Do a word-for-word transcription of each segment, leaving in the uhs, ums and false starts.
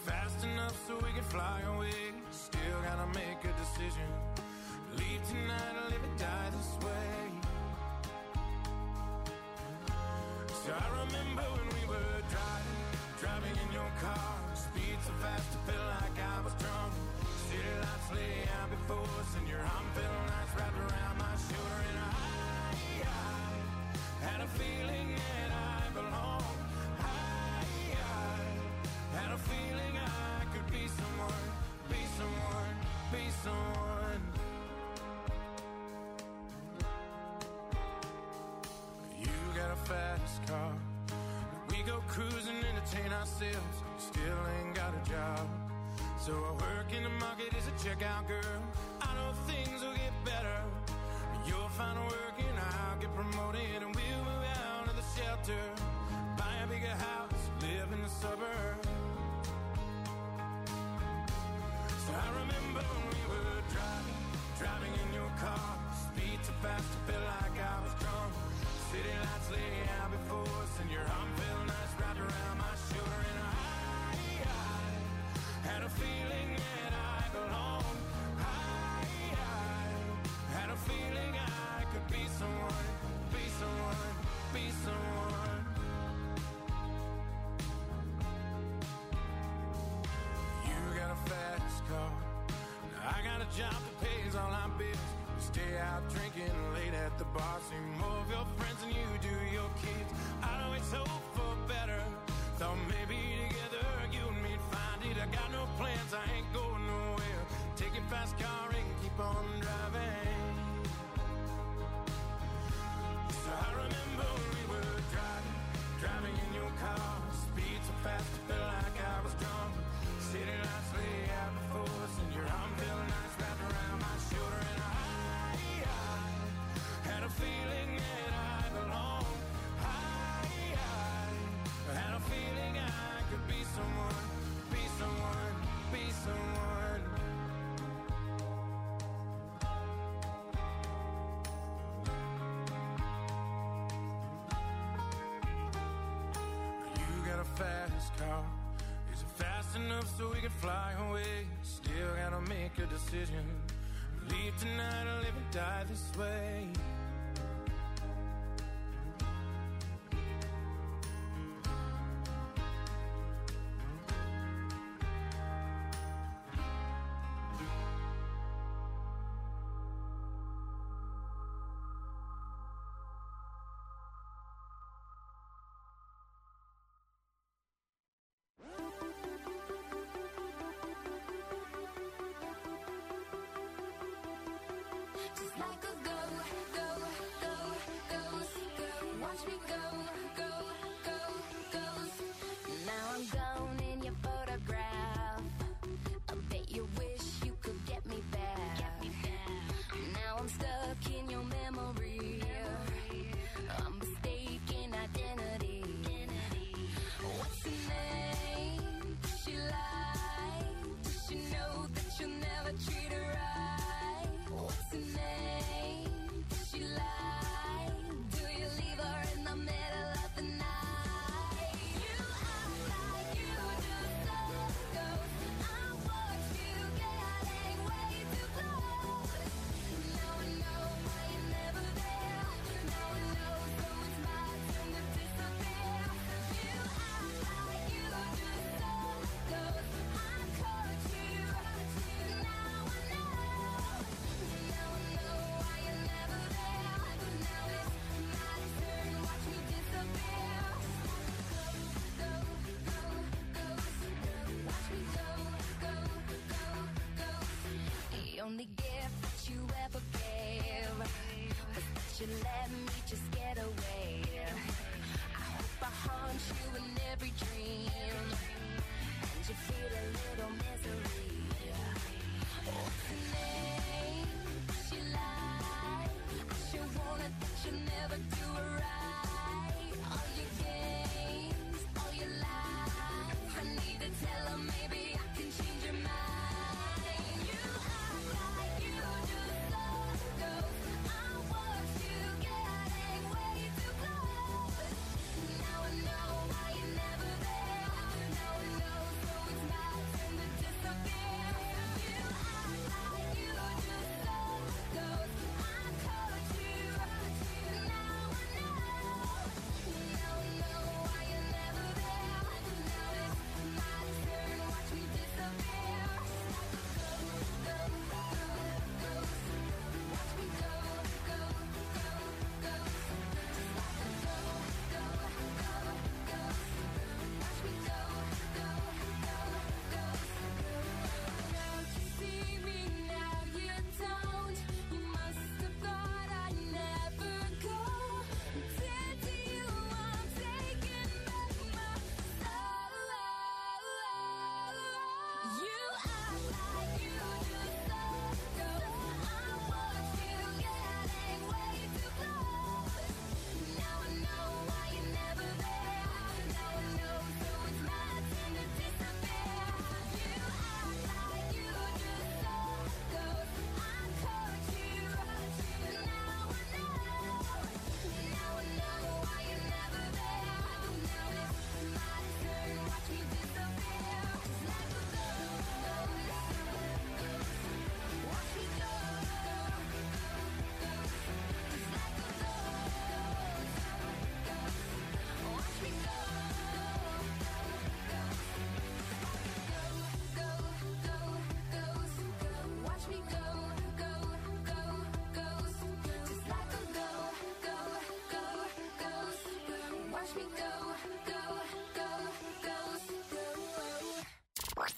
fast enough so we can fly away? Still gotta make a decision. Leave tonight or live and die this way. So I remember when we were driving, driving in your car. Speed so fast I felt like I was drunk. City lights lay out before us, and your arm felt nice wrapped around my shoulder. And I, I had a feeling that I belonged. I, I had a feeling I could be someone, be someone, be someone. You got a fast car. We go cruising, entertain ourselves. Still ain't got a job. So I work in the market as a checkout girl. I know things will get better. You'll find work and I'll get promoted, and we'll move out of the shelter, buy a bigger house, live in the suburbs. So I remember when we were driving, driving in your car. Speed so fast I felt like I was drunk. City lights lay out before us, and your arm felt nice wrapped around my shoulder. And I, I had a feeling that I belonged. I, I had a feeling I could be someone, be someone, be someone. You got a fast car. Now I got a job that pays all our bills. Stay out drinking late at the bar. See more of your friends than you do your kids. I'd always hope for better. Thought maybe together you and me'd find it. I got no plans, I ain't going nowhere. Take your fast car and keep on driving. So I remember when we were driving, driving in your car. Speed so fast I felt like I was drunk. City lights lay out before us, and your arm felt nice wrapped around my shoulder. And I had a feeling that I belonged. I, I had a feeling I could be someone, be someone, be someone. You got a fast car. Is it fast enough so we can fly away? Still gotta make a decision. Leave tonight or live and die this way. What's her name? Does she lie? Do you leave her in the middle of the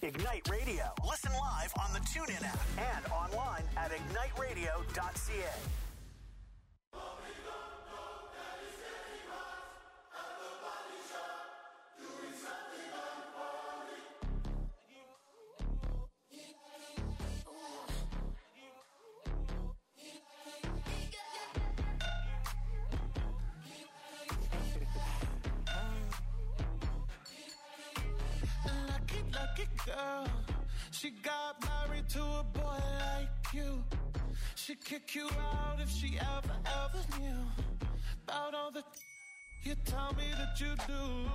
Ignite Radio. Listen live on the TuneIn app and online at ignite radio dot c a. Girl, she got married to a boy like you. She'd kick you out if she ever, ever knew about all the you tell me that you do.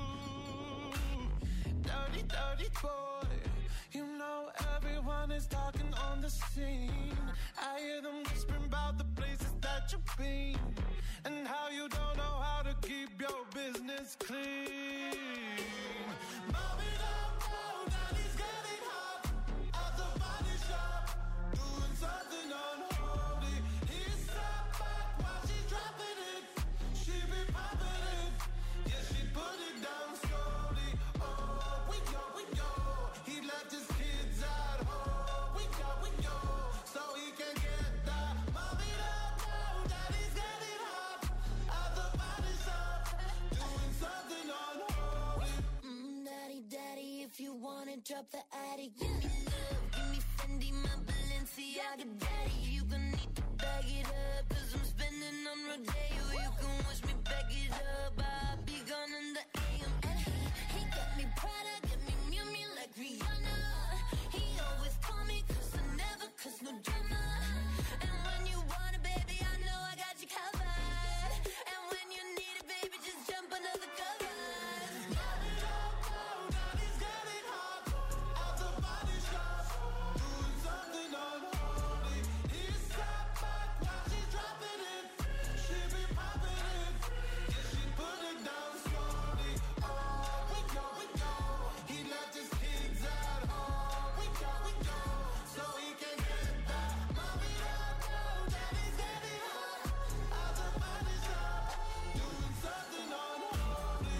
Dirty, dirty boy. You know everyone is talking on the scene. I hear them whispering about the places that you've been and how you don't know how to keep your business clean. Mommy, don't know that he's getting hot at the body shop, doing something unholy. He sat back while she's dropping it. She be popping it, yeah, she put it down slowly. Oh, we go, we go. He left his kids at home. We go, we go, so he can get that. Mommy, don't know that he's getting hot at the body shop, doing something unholy. Mm, daddy, daddy, if you wanna drop the attic, give me love, give me Fendi, my Balenciaga, daddy. You gon' need to bag it up, cause I'm spending on Rodeo. You can wish me back it up, I'll be gone in the A M. And he, he got me Prada, got me Miu Miu like Rihanna. He always call me cause I never cause no drama. And when you want it, baby, I know I got you covered. And when you need it, baby, just jump under the covers. Mommy, don't know that he's getting hot at the body shop, doing something unholy. He sat back while she's dropping it. She be popping it, yeah, she put it down slowly. Oh, we go, we go. He left his kids at home. We go, we go, so he can get that. Mommy, don't know that he's getting hot at the body shop, doing something unholy.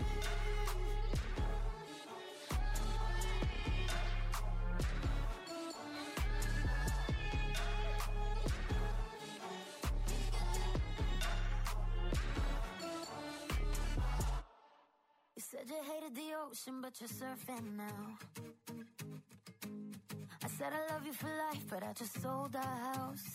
You said you hated the ocean, but you're surfing now. I said I love you for life, but I just sold our house.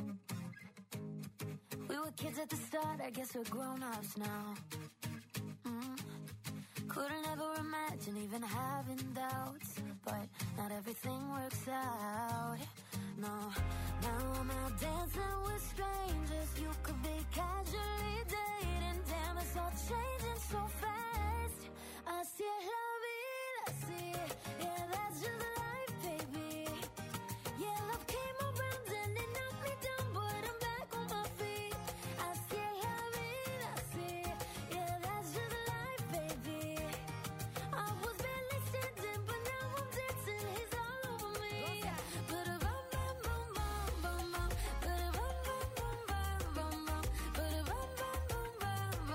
We were kids at the start, I guess we're grown-ups now. Mm. Couldn't ever imagine even having doubts, but not everything works out. No, now I'm out dancing with strangers. You could be casually dating. Damn, it's all changing so fast. Así es la vida, así. Yeah, that's just life, baby. Yeah, love came around and it knocked me down, but I'm back on my feet. Así es la vida, así. Yeah, that's just life, baby. I was barely standing, but now I'm dancing. He's all over me. But a bum bum bum bum bum bum. But a bum bum bum bum bum bum. But a bum bum bum bum bum.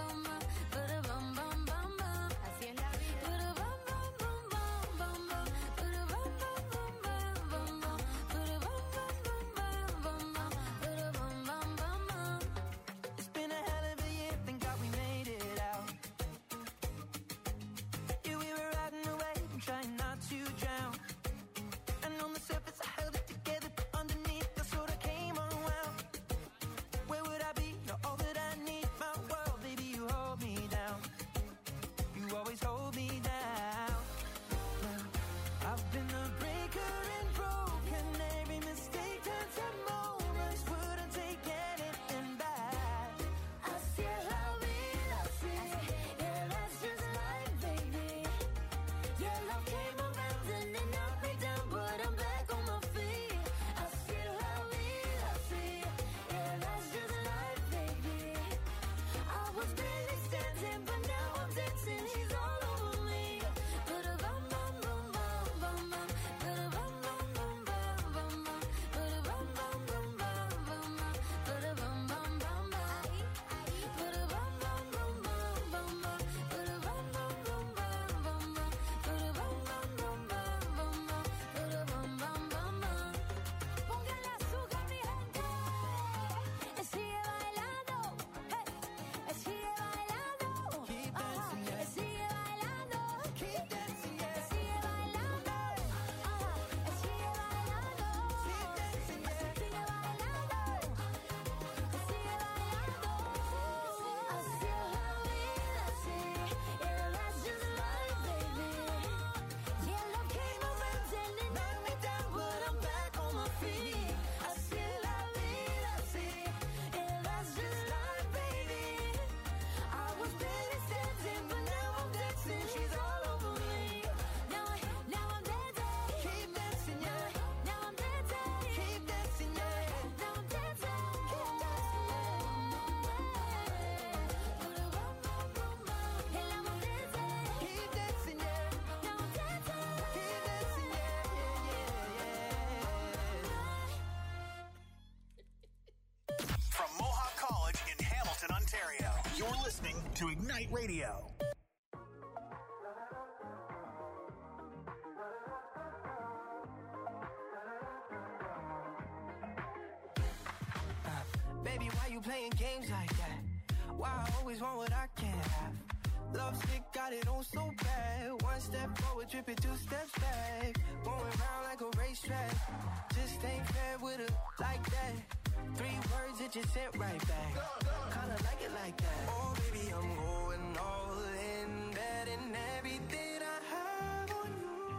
to Ignite Radio. Baby, why you playing games like that? Why I always want what I can't have? Love sick, got it on so bad. One step forward, tripping two steps back. Going round like a racetrack. Just ain't fair with her like that. Three words that you sent right back. Kinda like it like that. Oh, baby, I'm going all in. Betting everything I have on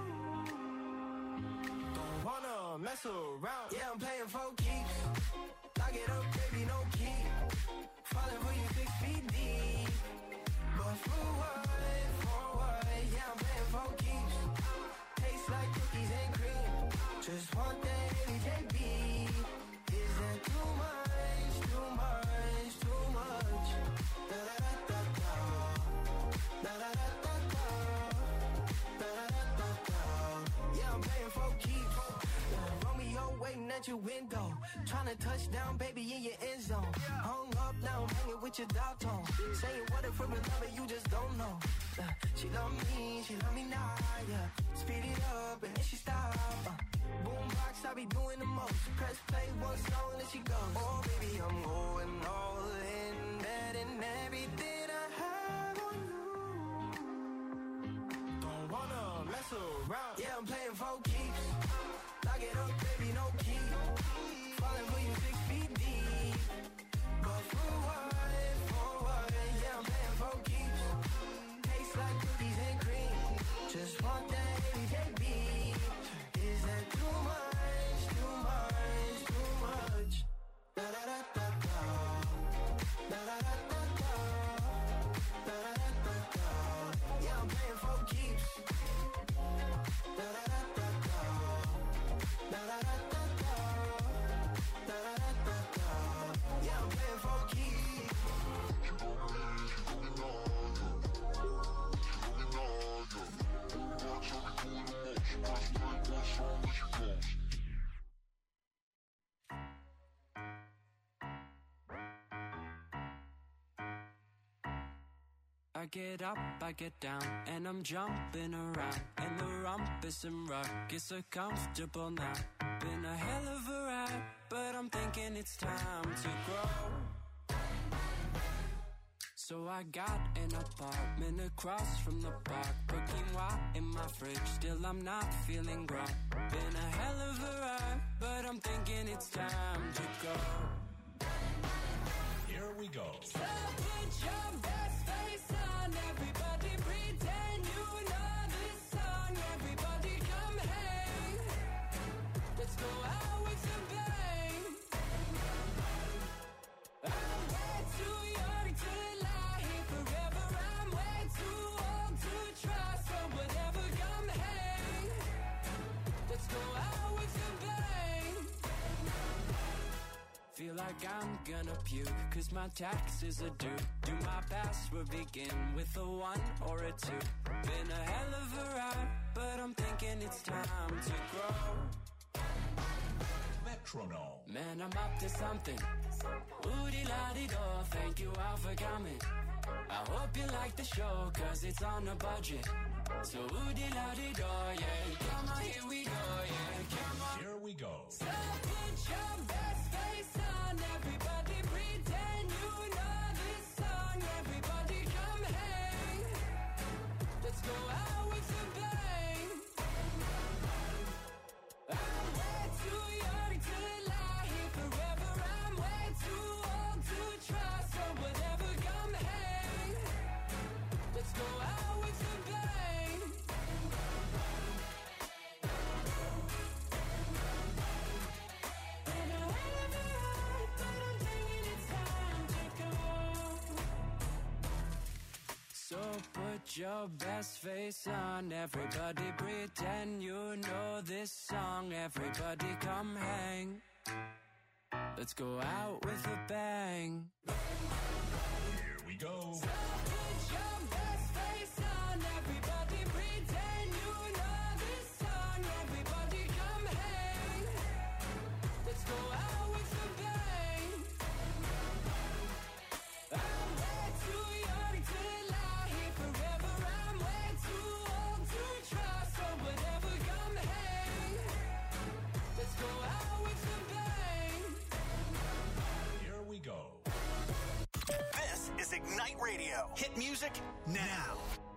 you. Don't wanna mess around. Yeah, I'm playing for keeps. Lock it up, baby, no key. Falling for you six feet deep. But for what, for what? Yeah, I'm playing for keeps. Tastes like cookies and cream. Just want that H A B. Is that too much, too much, too much? Da da da da da. Da da da da da. Da da da da da. Yeah, I'm playing for keeps. Romeo waiting at your window. Tryna touch down, baby, in your end zone. Hung up, now I'm hanging with your dog tone. Saying what if we're in love and you just don't know. Uh, she love me, she love me now, yeah. Speed it up and then she stop. Uh, boombox, I be doing the most. Press play, one song, and then she goes. Oh, baby, I'm going all in. Betting everything I have on you. Don't wanna mess around. Yeah, I'm playing for keeps. Lock it up, baby, no key. Falling for you six feet deep. But for what, for what? Yeah, I'm playing for keeps. Tastes like cookies and cream. Just want that H A B. Is that too much, too much, too much? Da da da da da. Da da da da da. Da da da da da. Yeah, I'm playing for keeps. Da da da da da. Da da da da da. Da da da da da. Yeah, I'm playing for keeps. I get up, I get down, and I'm jumping around. And the rumpus and ruckus so comfortable now. Been a hell of a ride, but I'm thinking it's time to grow. So I got an apartment across from the park. Put quinoa in my fridge, still I'm not feeling grown. Been a hell of a ride, but I'm thinking it's time to go. Here we go. So put your best face on, everybody pretend you know this song. Everybody come hang, let's go out with a bang. I'm way too young to lie here forever. I'm way too old to try, so whatever, come hang, let's go out with a bang. Feel like I'm gonna puke, cause my taxes are due. Do my password begin with a one or a two? Been a hell of a ride, but I'm thinking it's time to grow. Metronome. Man, I'm up to something. Ooh-dee-la-dee-do, thank you all for coming. I hope you like the show, cause it's on a budget. So ooh-dee-la-dee-do, yeah. Come on, here we go, yeah. Come on. Here we go. So put your best face on, everybody pretend you know this song. Everybody come hang, let's go out with a bang. I'm way too young to lie here forever. I'm way too old to try, so whatever, come hang, let's go out with a bang. Been a hell of a ride, but I'm thinking it's time to go. So put your best face on, everybody pretend you know this song. Everybody come hang, let's go out with a bang. Here we go. So put your best face on, everybody pretend you know this song. Everybody come hang, let's go out with a bang. I'm way too young Radio. Hit music now.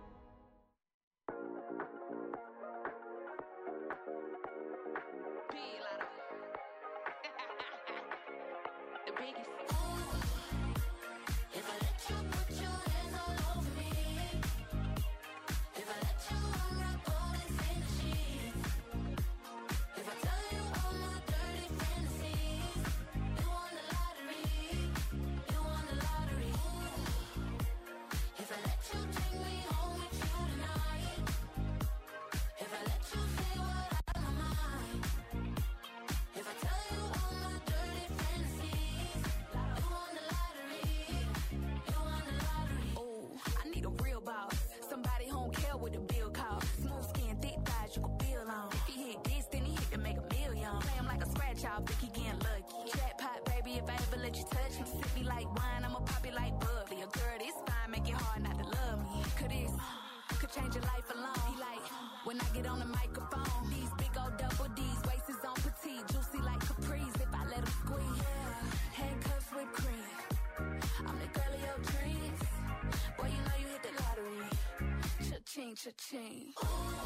Cha-ching.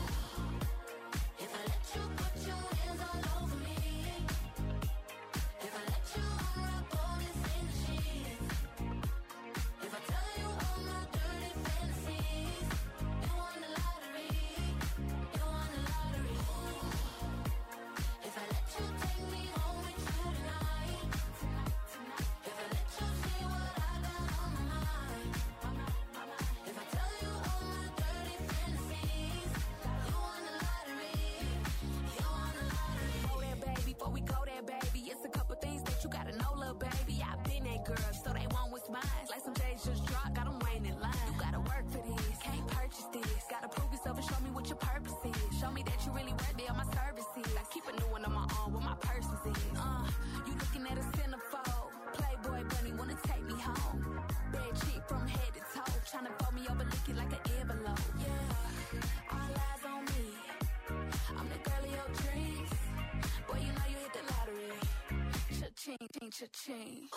If I let you put your hands all over me, if I let you unwrap all this in the sheets, if I tell you all my dirty fantasies, you won the lottery, you won the lottery. If I let you take me home with you tonight, if I let you see what I got on my mind, if I tell you all my dirty fantasies, you won the lottery, you won the lottery. Go there, baby, before we go there, baby, it's a couple things that you gotta know, little baby. I've been that girl, so they want what's mine. Like some J's just dropped, got them waiting in line. You gotta work for this, can't purchase this. Gotta prove yourself and show me what your purpose is. Show me that you really worth it on my services. I keep a new one on my own, what my purpose is. Uh, you looking at a centerfold. Playboy bunny wanna take me home. Bad chick from head to toe, tryna fold me over, lick it like an envelope. Yeah, all eyes on me. I'm the girl of your dreams. Boy, you know you hit the lottery. Cha-ching, ching, cha-ching.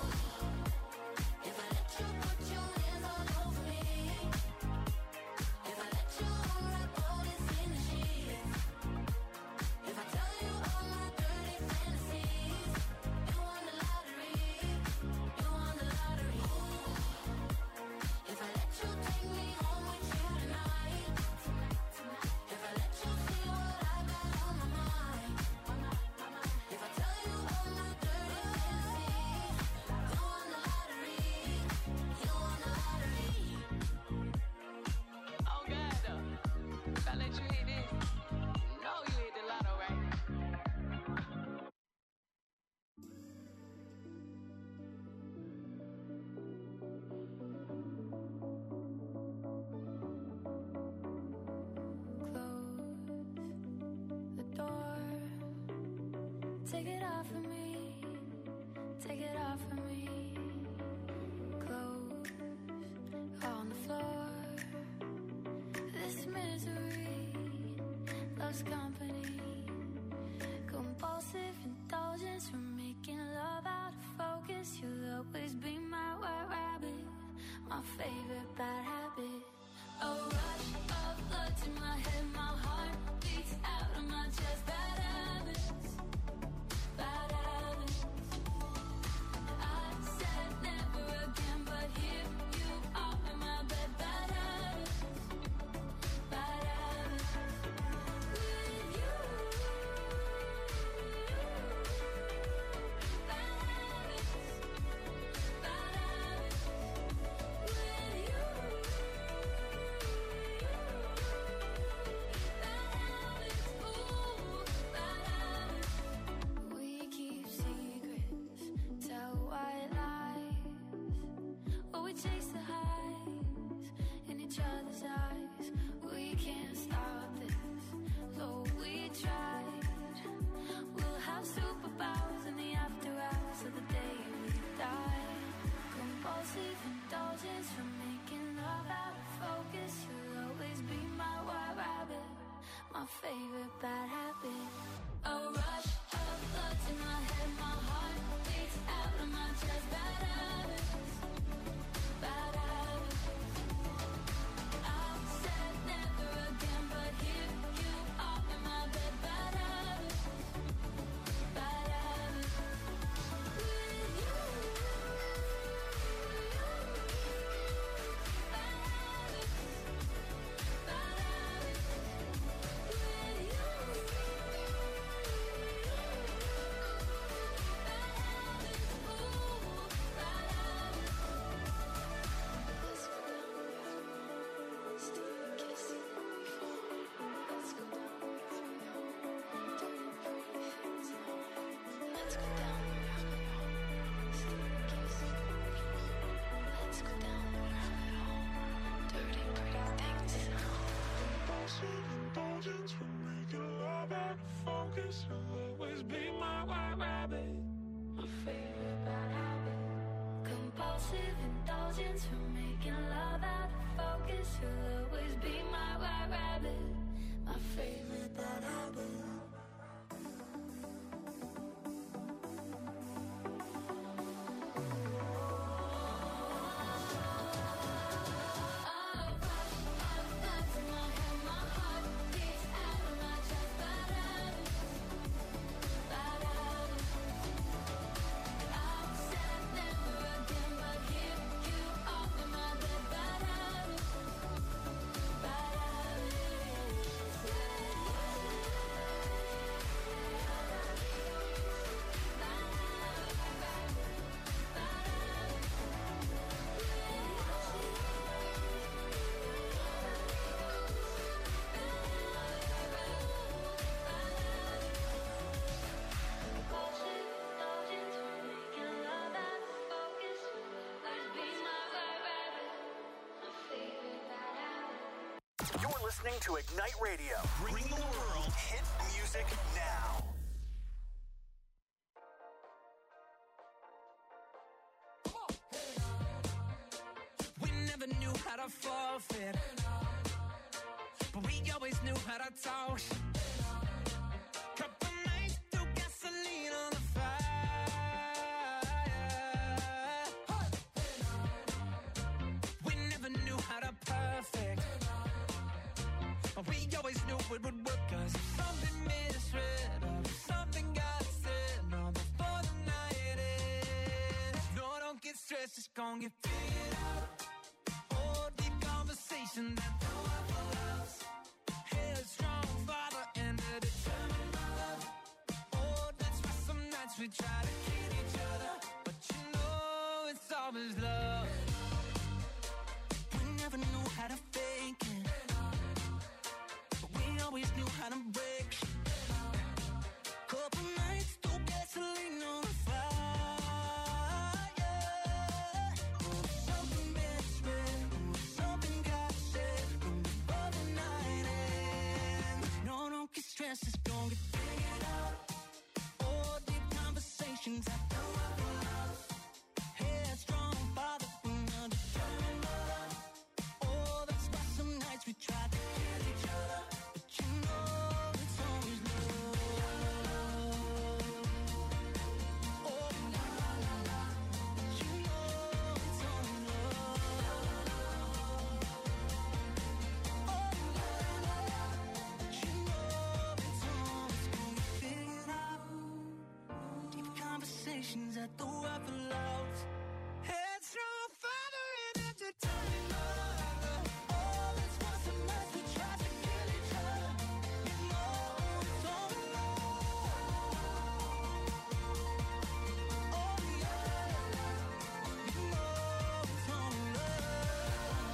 If I let you put your hands all over me, if I let you unwrap all this in the sheets, if I tell you all my dirty fantasies, you won the lottery, you won the lottery. If I let you take me home with you tonight, if I let you see what I got on my mind, if I tell you all my dirty fantasies, you won the lottery, you won the lottery. Oh God, though, if I let you hit this, you know you hit the lotto, right? Close the door. Take it off of me. Take it off of me. Clothes on the floor. This misery loves company. Compulsive indulgence from making love out of focus. You'll always be my white rabbit, my favorite bad habit. A rush of blood to my head, my heart beats out of my chest. Bad habits, bad habits. I said never again, but here you are in my bed. Bad habits, bad habits. With you, bad habits, bad habits. With you. focus. You'll always be my white rabbit. My favorite bad habit. Compulsive indulgence from making love out of focus. You'll always be my white rabbit. My favorite bad habit. You're listening to Ignite Radio. Bring the world hit music now. We never knew how to forfeit, but we always knew how to talk. Couple nights threw gasoline on the fire. We never knew how to perfect, but we always knew it would work. Cause if something misread or if something got said, no, before the night ends, no, don't get stressed, it's gonna get figured out. Oh, deep conversation that don't have a loss. Headstrong father and a determined mother. Oh, that's why some nights we try to kid each other, but you know it's always love. We never knew how to fake it, we always knew how to break. Couple nights, threw gasoline on the fire. Oh, something misread, oh, something got said, oh, before the night ends. No, don't get stressed, it's gonna get figured out. Oh, deep conversations I don't have a loss. Headstrong father and a determined mother. Oh, that's why some nights we tried to kill each other. You know it's always love. Oh, la, la, la, la. You know it's always love. Oh, la, la, la. You know it's always gonna get figured out. Deep conversations at the weapon loud. Headstrong father and a determined mother. Oh, that's why some nights we try to kill each other. You know it's only love. Oh, yeah. You know it's only love.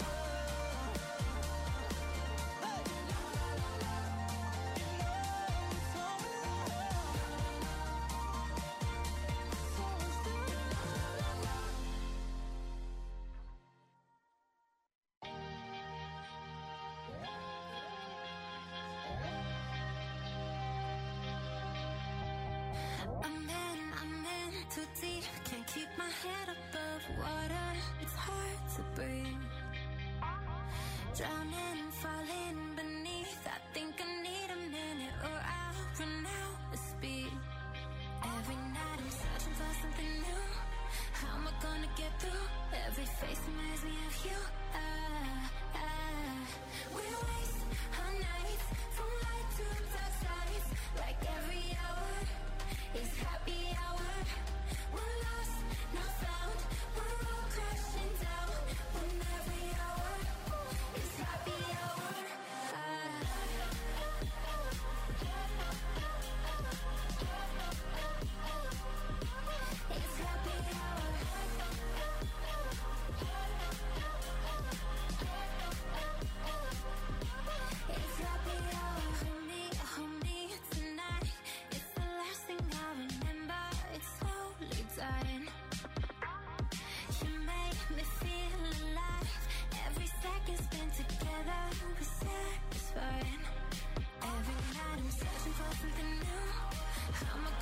Hey. La, la, la, la. You know it's only love. It's always love. La, la, la. I'm in, I'm in too deep. Can't keep my head above water. It's hard to breathe. Drowning, falling beneath. I think I need a minute or I'll run out of speed. Every night I'm searching for something new. How am I gonna get through? Every face reminds me of you. Ah, ah. We waste our nights from light to dark sides. Like every hour is happy hour. We're lost, not found. We're all crashing down. When every hour is happy hour. Ah. It's happy hour.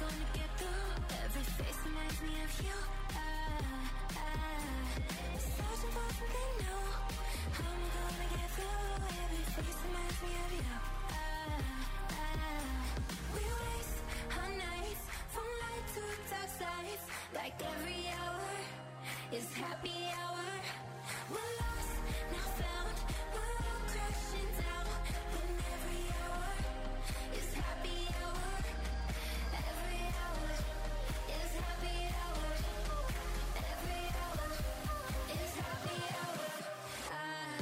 gonna get through? Every face reminds me of you. I, I, searching for something new. How am I gonna get through? Every face reminds me of you. I, I, we waste our nights from light to dark sides. Like every hour is happy hour. We're lost, now found. We're all crashing down. When every hour is happy hour. Every hour is happy hour. Every hour is happy hour. I,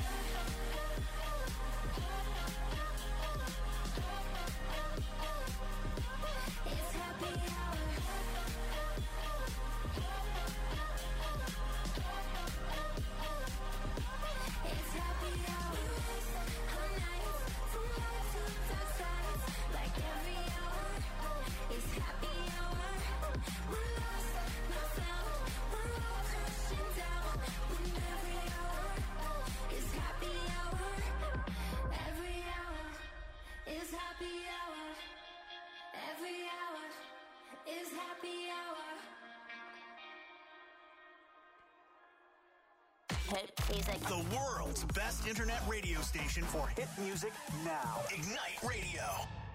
it's happy hour. It's happy hour. Our nights from light to dark sides. Like every hour is happy hour. We're lost, not found. We're all crashing down. When every hour is happy hour. Every hour is happy hour. Every hour is happy hour. Hit music. The world's best internet radio station for hit music now. Ignite Radio.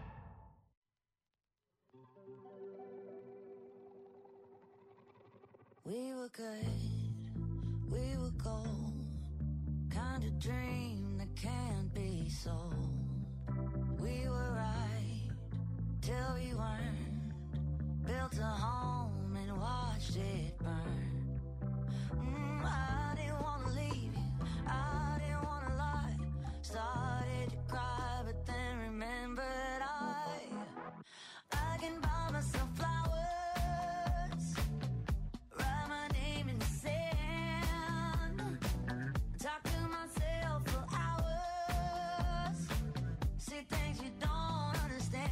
We were good, we were gold. Kind of dream that can't be sold. We were right till we weren't. Built a home and watched it burn. Mm, I didn't wanna leave you, I didn't wanna lie. Started to cry, but then remembered I I can buy myself flowers, write my name in the sand, talk to myself for hours, see things you don't understand.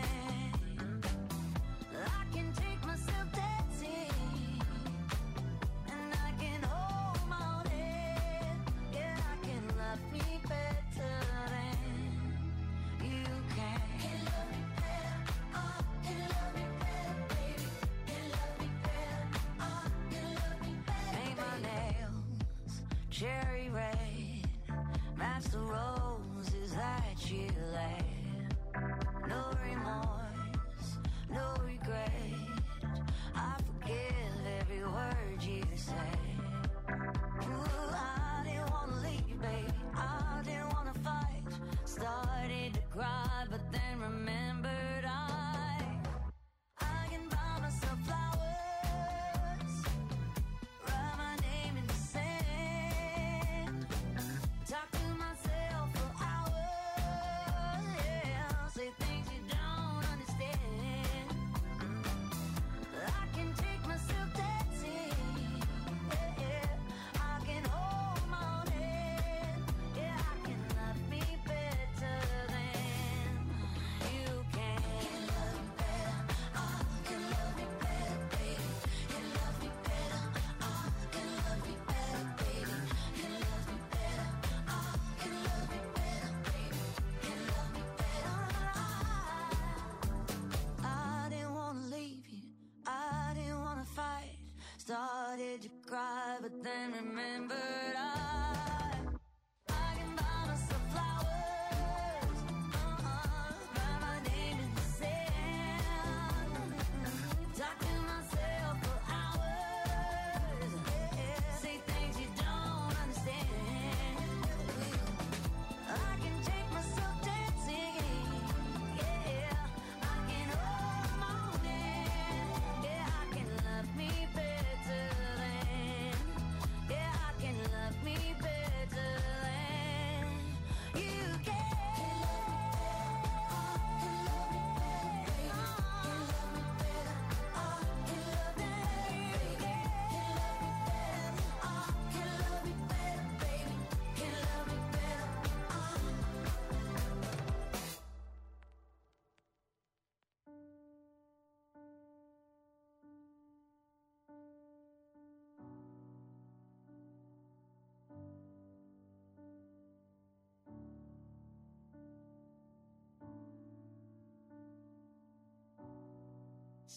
I can take myself dancing, and I can hold my own head. Yeah, I can love me better than you can. Can love me better, oh, can love me better, baby. Can love me better, oh, can love me better. Paint my nails cherry red, match the roses that you laid. No remorse, no regret. I forgive every word you say. Ooh, I didn't wanna leave, baby. I didn't wanna fight. Started to cry, but then remembered I I can buy myself flowers, write my name in the sand, talk to myself for hours. Yeah, say things you don't understand.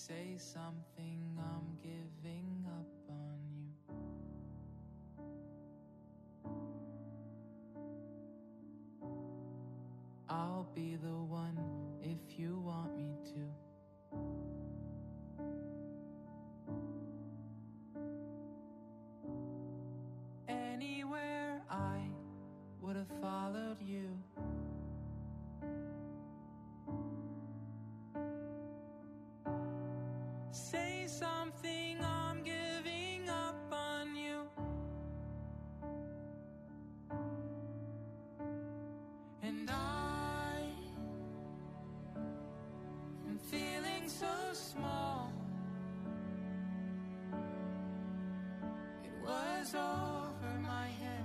say something, I'm giving up on you. I'll be the one if you want me to. Anywhere I would have followed you. Say something, I'm giving up on you. And I am feeling so small. It was over my head.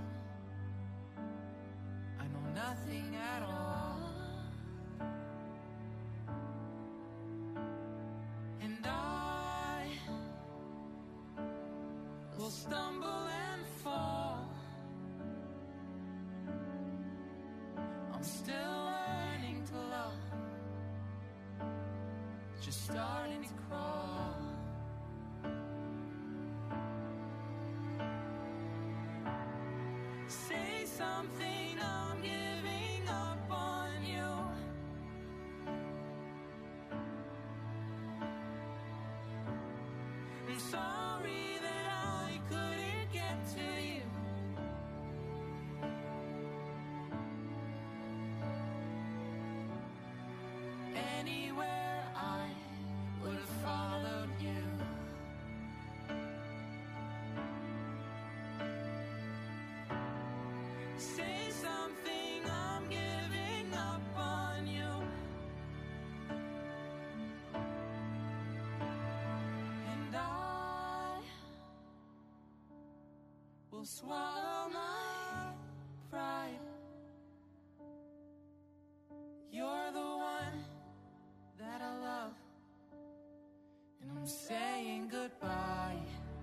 I know nothing at all. And I will stumble and fall. I'm still learning to love, just starting to crawl. Say something, I'm giving up on you. I'm sorry that I couldn't get to you. Anywhere I would have followed you. Say something, I'm giving up on you. And I will swallow my pride. You're the one that I love, and I'm saying goodbye.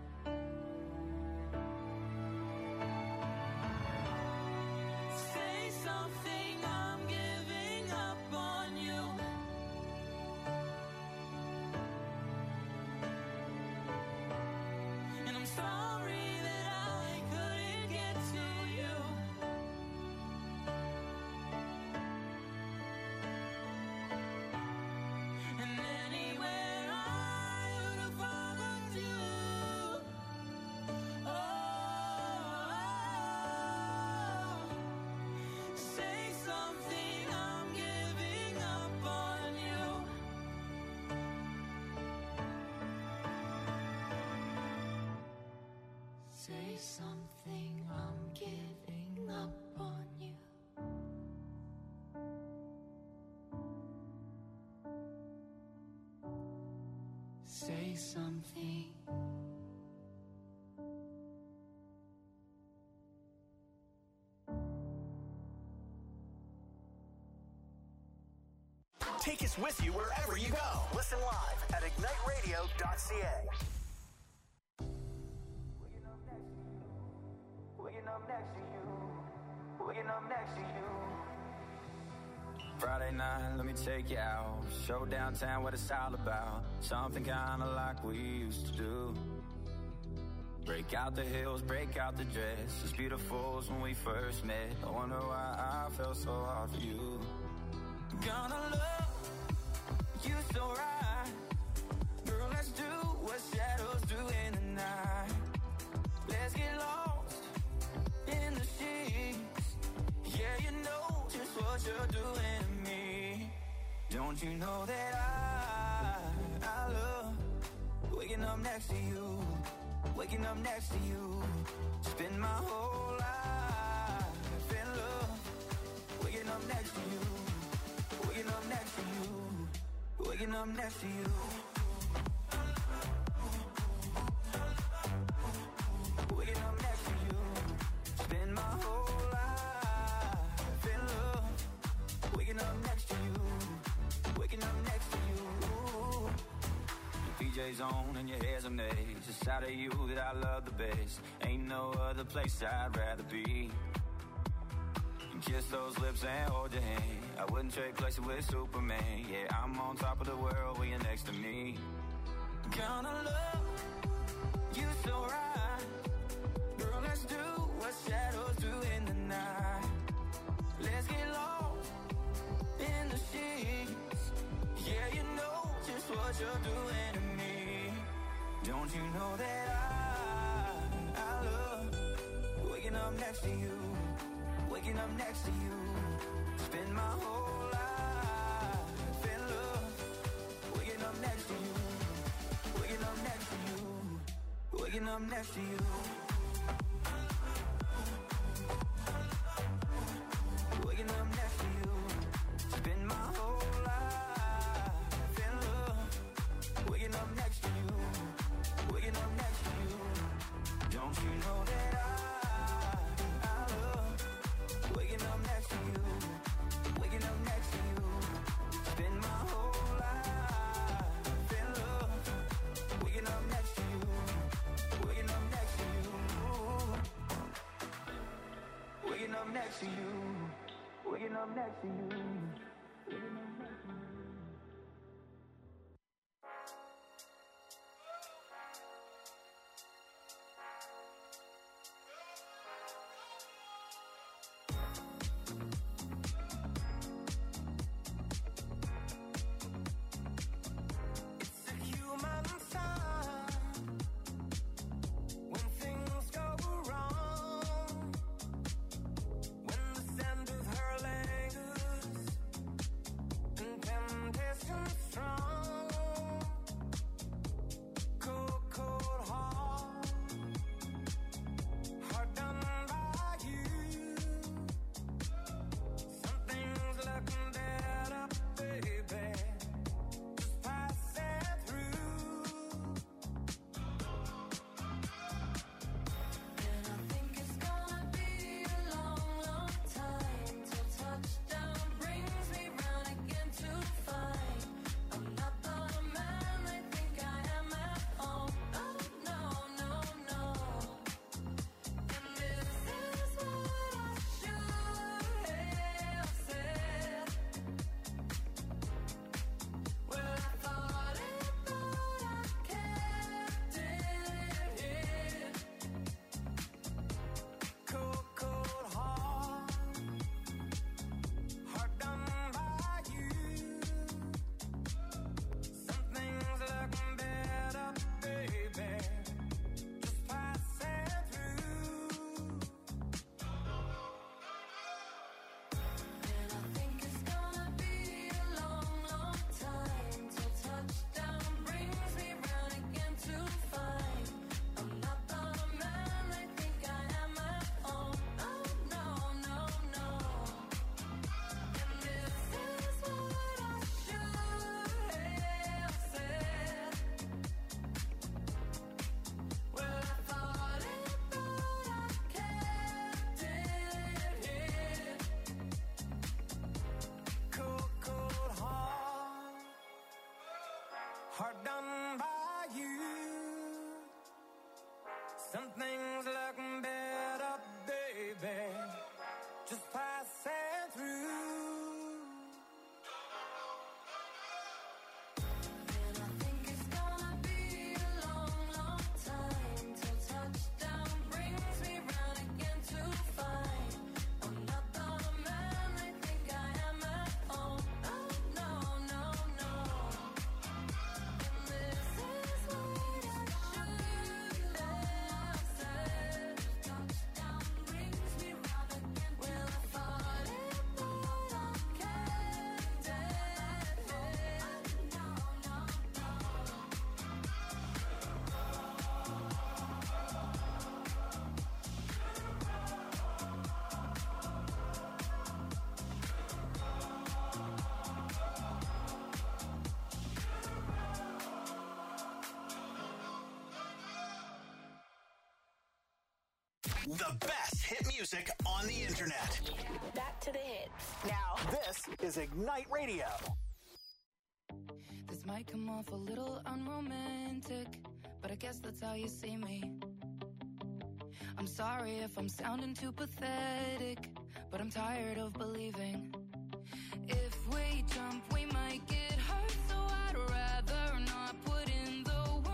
Say something, I'm giving up on you. And I'm sorry that I couldn't get to you. And anywhere I would have followed you. Oh, say something, I'm giving up on you. Say something, I'm giving up on you. Say something. Take us with you wherever you go. Listen live at ignite radio dot c a. Waking up next to you. Waking up next to you. Friday night, let me take you out. Show downtown what it's all about. Something kinda like we used to do. Break out the heels, break out the dress. As beautiful as when we first met. I wonder why I felt so hard for you. Gonna love you so right. Girl, let's do what shadows do in the night. Let's get lost in the sheets. Yeah, you know just what you're doing to me. Don't you know that I, I love waking up next to you. Waking up next to you. Spend my whole life in love. Waking up next to you. Waking up next to you. Waking up next to you. Waking up next to you. Spend my whole life in love. Waking up next to you. Waking up next to you. Your P J's on and your hair's a maze. The side of you that I love the best. Ain't no other place I'd rather be. Kiss those lips and hold your hand. I wouldn't trade places with Superman. Yeah, I'm on top of the world when you're next to me. Gonna love you so right. Girl, let's do what shadows do in the night. Let's get lost in the sheets. Yeah, you know just what you're doing to me. Don't you know that I, I love waking up next to you, waking up next to you. Spend my whole life in love, waking up next to you, waking up next to you, waking up next to you. Waking up next to you, spend my whole life in love. Waking up next to you, waking up next to you. Don't you know that I, I love waking up next to you, waking up next to you. Spend my whole life in love. Waking up next to you, waking up next to you. Waking up next to you. Waking up next to you. Waking up next to you. It's a human sign when things go wrong. When the scent of her lingers and temptation strong. Cold, cold heart, hard done by you. Something's looking better, baby. Just pass it through. And I think it's gonna be a long, long time till touchdown brings me round again to find I'm not the man they think I am at home. Oh no, no, no. And this is what I should have said. Well, I thought it, but I kept it hid. Cold, cold heart, hard done by you. Something's looking better, baby. Just pass it through. And I think it's gonna be a long, long time till touchdown brings me round again to find I'm not the man they think I am at home. Oh no, no, no. And this is what I should have said. Well, I thought it, but I kept it hid. Cold, cold heart, hard done by you. Something's looking better, baby. Just pass it through. And I think it's gonna be a long, long time till touchdown brings me round again to find I'm not the man they think I am at home. Oh no, no, no. And this is what I should have said. Touchdown brings me round again. Well, I thought it, but I kept it hid. No, no, no. The best hit music on the internet. Back to the hits. Now, this is Ignite Radio. This might come off a little unromantic, but I guess that's how you see me. I'm sorry if I'm sounding too pathetic, but I'm tired of believing. If we jump, we might get hurt, so I'd rather not put in the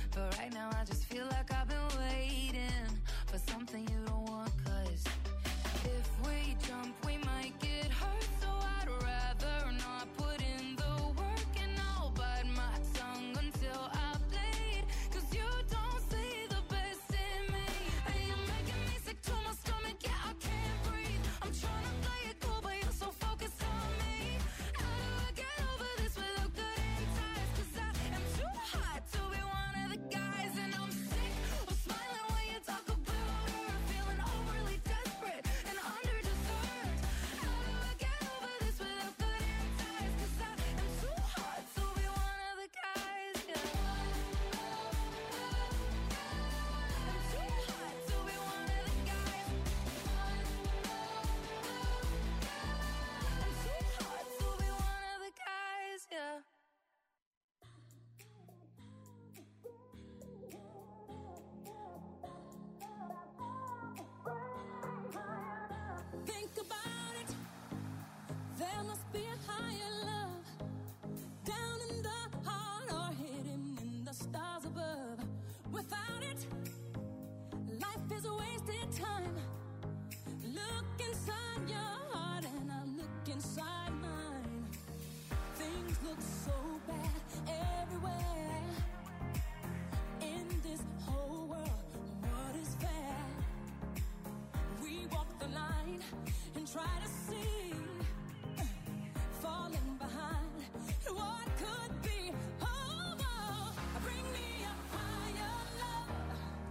But right now I just feel like I've been waiting for something you don't want. Cause if we jump, we might get hurt. So I'd rather not put in the work, and I'll bite my tongue until I bleed. Cause you don't see the best in me, and you're making me sick to my stomach. Yeah, I can't breathe. I'm trying to play it cool, but you're so focused on me. How do I get over this without cutting ties? Cause I am too hot to be one of the guys, and I'm sick of smiling when you talk about her. Feeling overly desperate and underdeserved. How do I get over this without cutting ties? Cause I am too hot to be one of the guys, yeah. I'm too hot to be one of the guys. I'm too hot to be one of the guys, yeah. Think about it. There must be a higher love down in the heart or hidden in the stars above. Without it, life is a wasted time. Look inside your heart and I look inside mine. Things look so bad everywhere. In this whole world, what is fair? We walk the line and try to see, falling behind what could be. Oh, oh, bring me a higher love.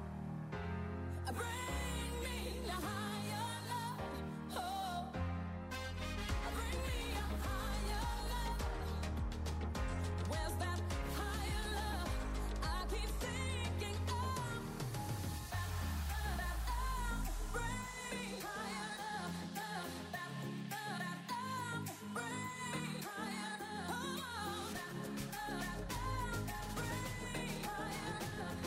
Bring me a higher love. Oh, bring me a higher love. Where's that higher love? I keep thinking of. Bring me higher love. Bring me higher love. Oh, bring me higher love.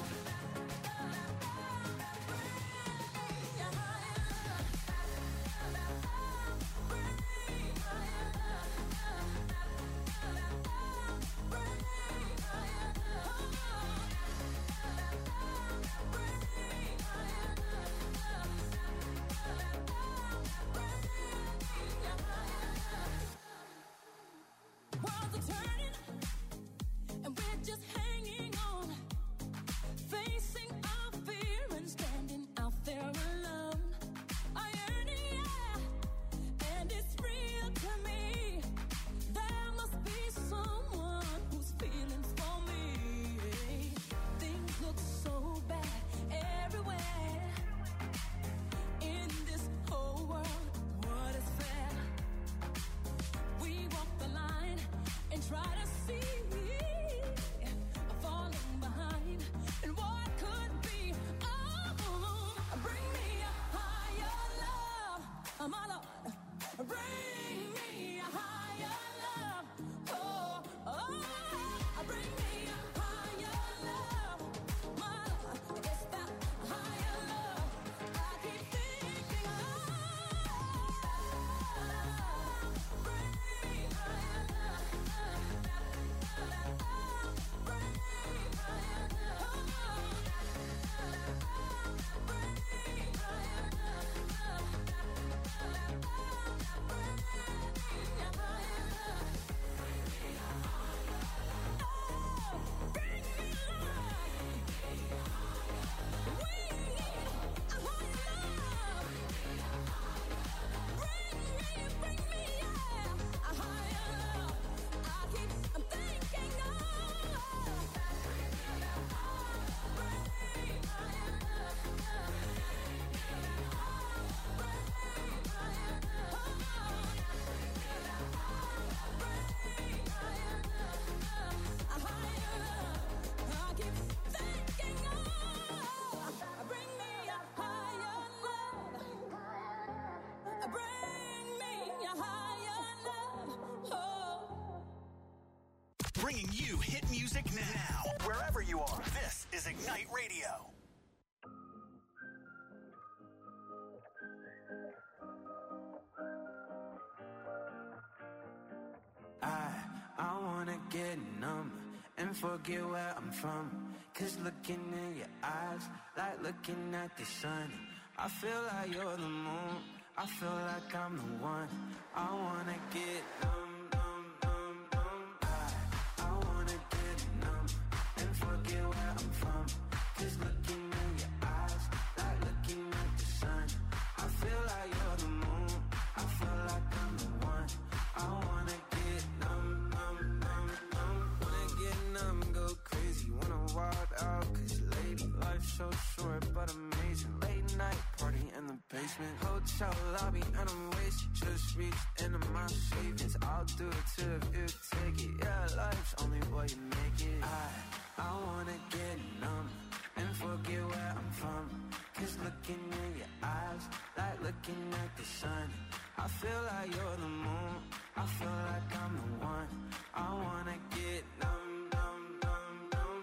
Worlds are turning, and we're just hanging on, facing our fear and standing out there alone. I yearn, yeah, and it's real to me. There must be someone who's feeling for me. Things look so bad everywhere. In this whole world, what is fair? We walk the line and try to see, falling behind, and what could be. Oh, bring me a higher love, my Lord. Bring me a higher love. Oh, oh, bring me a higher love, my Lord. It's that higher love I keep thinking of. Bring me higher love. Bring me higher love. Bring me higher Bringing you hit music now, wherever you are. This is Ignite Radio. I, I wanna get numb and and forget where I'm from. Cause looking in your eyes, like looking at the sun. I feel like you're the moon, I feel like I'm the one. I wanna get numb, numb, numb, numb. I, I wanna get numb and forget where I'm from. Cause looking in your eyes, like looking at the sun. I feel like you're the moon, I feel like I'm the one. I wanna get numb, numb, numb, numb. Wanna get numb, go crazy, wanna wild out. Cause lady, life's so short but amazing. Late night party in the basement, hotel lobby and I'm wasted. Just reached into my savings, I'll do it too if you take it. Yeah, life's only what you make it. I, I wanna get numb and forget where I'm from. Cause looking in your eyes, like looking at the sun. I feel like you're the moon, I feel like I'm the one. I wanna get numb, numb, numb, numb.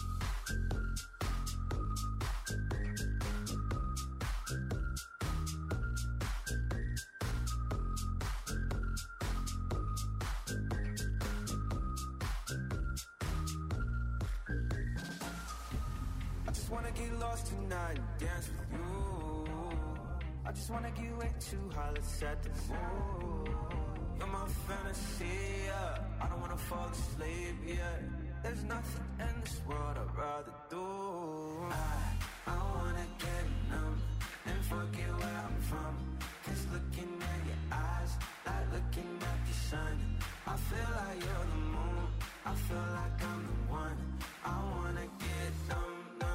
I just wanna get lost tonight and dance with you. I just wanna get way too high, let's set the mood. You're my fantasy, yeah. I don't wanna fall asleep, yeah. There's nothing in this world I'd rather do. I, I wanna get numb and forget where I'm from. Cause looking at your eyes, like looking at the sun. I feel like you're the moon, I feel like I'm the one. I wanna get numb.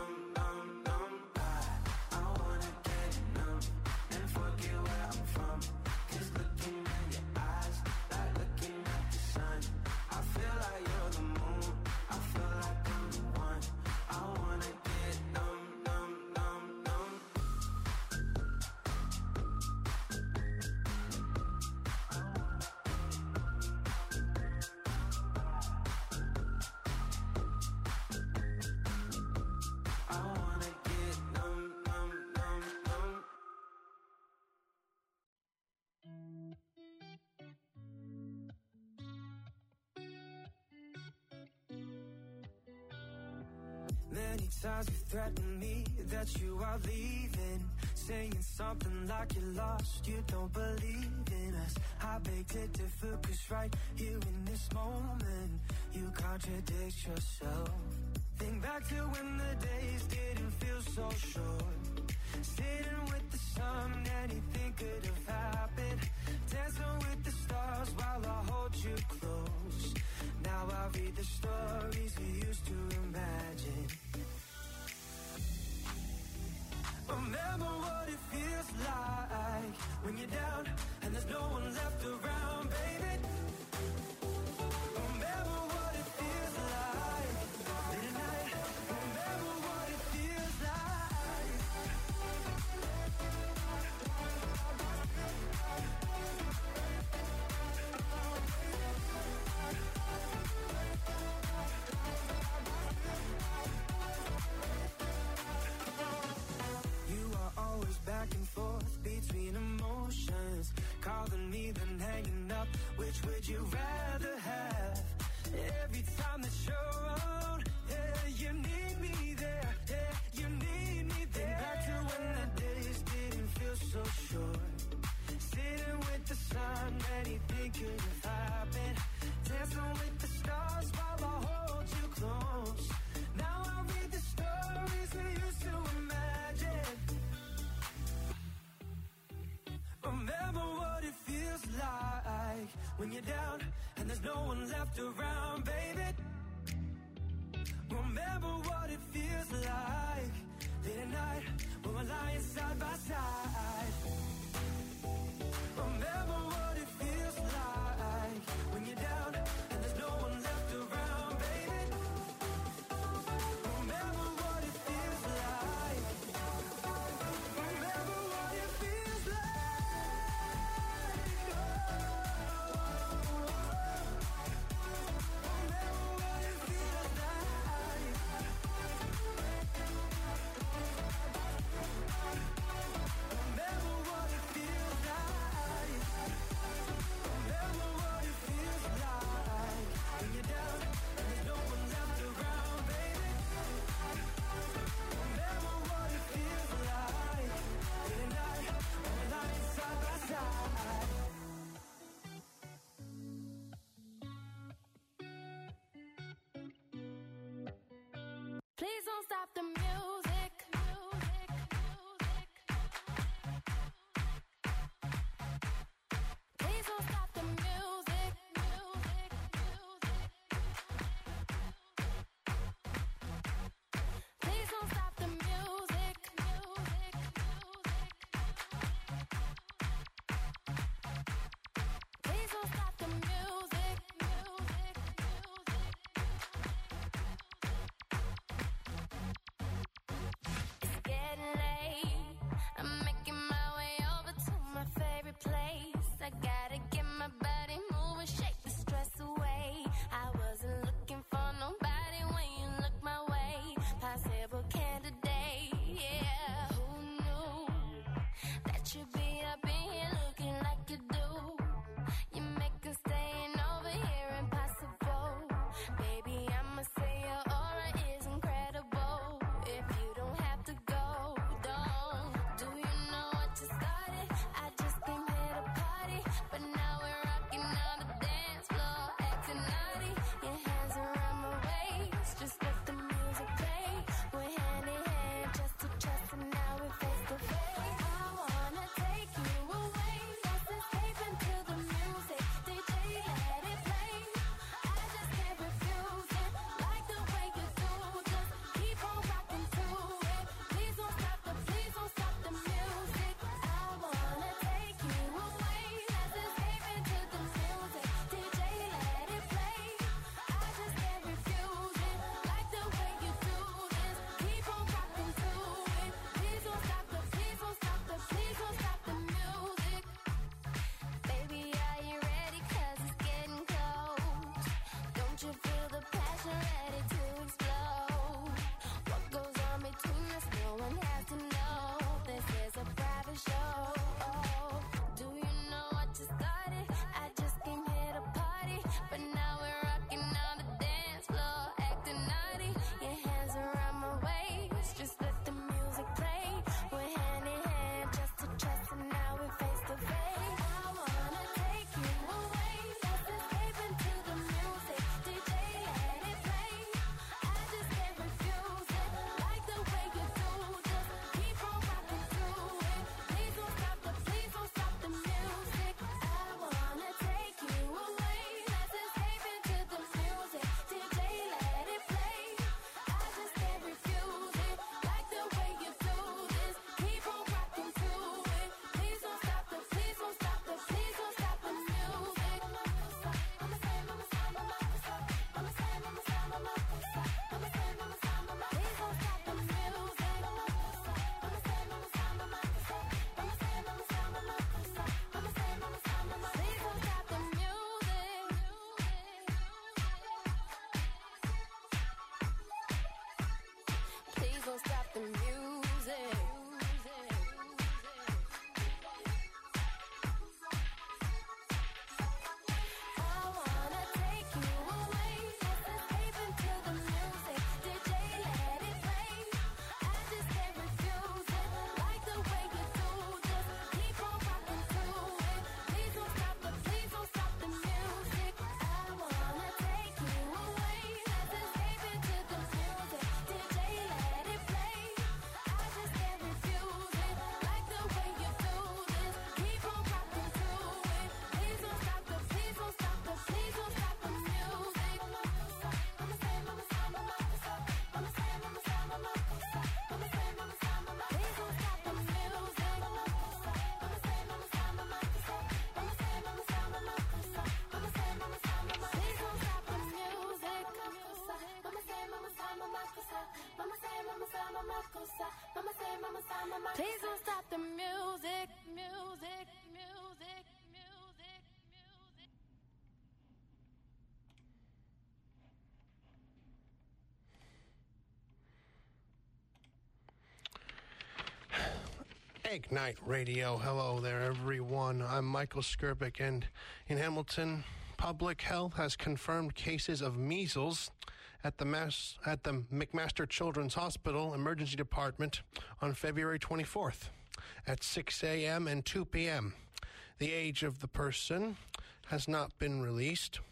Many times you threatened me that you are leaving, saying something like you're lost, you don't believe in us. I beg to differ, cause right here in this moment, you contradict yourself. Think back to when the days didn't feel so short, sitting with the sun, anything could have happened. Dancing with the stars while I hold you close. Now I read the stories we used to imagine. Remember what it feels like when you're down and there's no one left around, baby. Remember what it feels like late at night. Remember what it feels like. Back and forth between emotions, calling me then hanging up. Which would you rather have? Every time that you're around, yeah, you need me there, yeah, you need me there. Think back to when the days didn't feel so short, sitting with the sun, anything could have happened. Dancing with the stars while I hold you close. Now I read the stories we used to imagine. Remember what it feels like when you're down and there's no one left around, baby. Remember what it feels like late at night when we're lying side by side. Remember what it feels like when you're down and there's no one left around, baby. Remember what it feels like. Remember what it feels like. Remember what it feels like. Please don't stop the music. Music, music. Please don't stop the music. Music, music. Please don't stop the music. Music, music. Please don't stop the music. Music, music. It's getting late. I'm making my way over to my favorite place. I gotta get my body moving, shake the stress away. I wasn't looking for nobody when you look my way. Possible candidate, yeah. Who knew that you'd be up in here looking like you do? You make us staying over here impossible. Baby, I'ma say your aura is incredible. If you don't have to go, don't. Do you know what you started? I just came here to party, but now we're rocking on the dance floor, acting naughty. Your hands around my waist, just let the music play. We're hand in hand, just to trust, and now we're face to face. I wanna take you away, let's escape into the music. D J, let it play. I just can't refuse it, like the way you do. Just keep on rocking to it. Please don't stop the, please don't stop the music. I wanna take you away, let's escape into the music. D J, let it play. I just can't refuse it, like the way you do this. Keep on rocking to it. Please don't stop the, please don't stop the, please don't stop the music. Baby, are you ready? 'Cause it's getting close. Don't you feel the passion ready to explode? What goes on between us, no one has to know. This is a private show. Do you know what you started? I just came here to party, but now we're rocking on the dance floor, acting naughty. Your hands around my waist, just let the music play. We're hand in hand, just to trust, and now we're face to face. I wanna take you away, let's escape into the music. D J, let it play. I just can't refuse it, like the way you do. Just keep on rocking to it. Please don't stop the, please don't stop the music. I wanna take you away, let's escape into the music. D J, let it play. I just can't refuse it, like the way you do this. Keep on rocking to it. Please don't stop the, please don't stop the, please don't stop the music. Mama say, mama say, mama say, mama say, mama say, mama say, mama say, mama say, mama say. Please don't stop the music. Mama say, mama say, mama say, mama say, mama say, mama say, mama say, mama say, mama say. Please don't stop the music. Please don't stop the music. I wanna take you away, let's escape into the music. D J, let it play. I just can't refuse it, like the way you do. Just keep on rocking to it. Please don't stop the, please don't stop the music. I wanna take you away, let's escape into the music. D J, let it play. I just can't refuse it, like the way you do this. Keep on rocking to it. Please don't stop the, please don't stop the, please don't stop the music. Mama say, mama say, mama say, mama say, mama say, mama say, mama say, mama say, mama say. Please don't stop the music. Mama say, mama say, mama say, mama say, mama say, mama say, mama say, mama say, mama say. Please don't stop the music. Mama say, mama say, mama say, mama say, mama say, mama say, mama say, mama say, mama say. Please don't stop the music. Music, music, music, music. Ignite Radio. Hello there, everyone. I'm Michael Skirbick, and in Hamilton, Public Health has confirmed cases of measles at the Mass at the McMaster Children's Hospital Emergency Department on February twenty-fourth at six a.m. and two p.m. The age of the person has not been released.